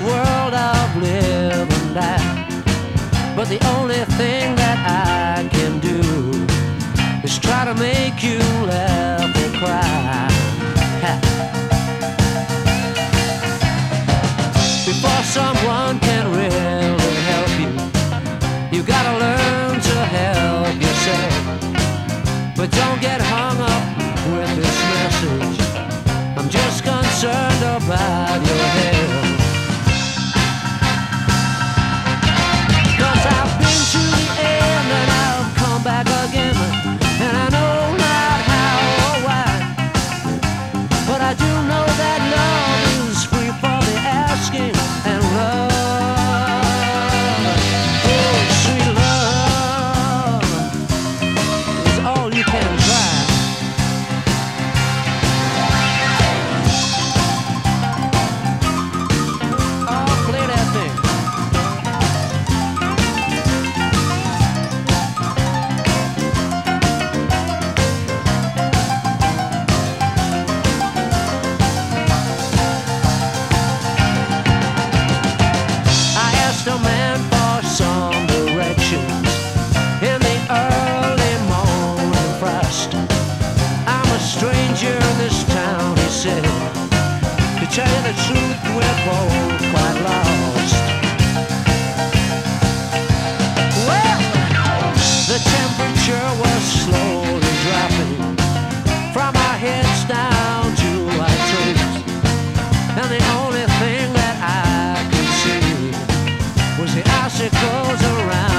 world of live and die. But the only thing that I can do is try to make you laugh or cry. Ha. Before someone can really help you, you gotta learn to help yourself. But don't get hung up with this message. I'm just concerned about your health. 'Cause I've been to the end and I've come back again, and I know not how or why, but I do know that love is free for the asking, and love, oh sweet love, is all you can try. A man for some directions in the early morning frost. I'm a stranger in this town, he said. To tell you the truth, we're both quite lost. Well, the temperature was slowly dropping from our heads down to our toes, and the only thing that I could see was the icicles around